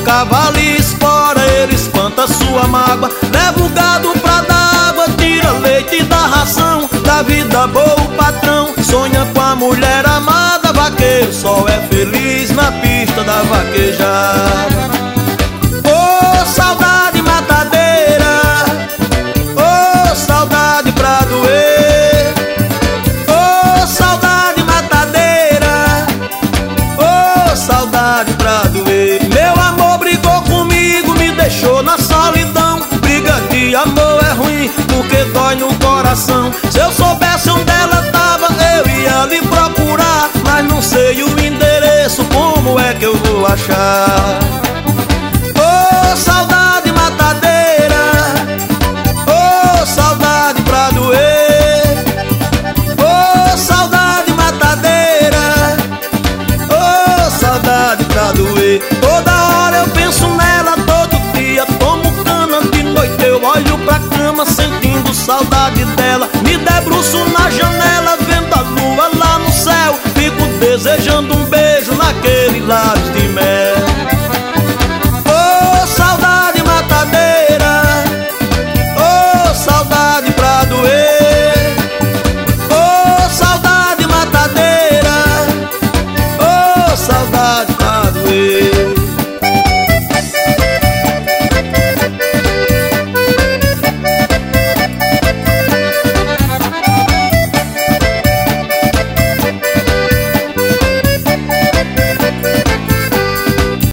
cavalo e espora, ele espanta sua mágoa. Leva o gado pra dar água, tira leite da ração. Da vida boa o patrão sonha com a mulher amada. Vaqueiro só é feliz na pista da vaquejada. Ô saudade matadeira, ô saudade pra doer. Ô saudade matadeira, ô saudade pra doer. Meu amor brigou comigo, me deixou na solidão. Briga de amor é ruim, porque dói no coração. Se eu soubesse onde ela tava, eu ia lhe procurar. Mas não sei o endereço, como é que eu vou achar? Ô saudade matadeira, ô saudade pra doer. Ô saudade matadeira, ô saudade pra doer. Toda hora eu penso nela, todo dia tomo cana. De noite eu olho pra cama sentindo saudade dela. Me debruço na janela vendo a lua lá no céu. Fico desejando um beijo naquele lábios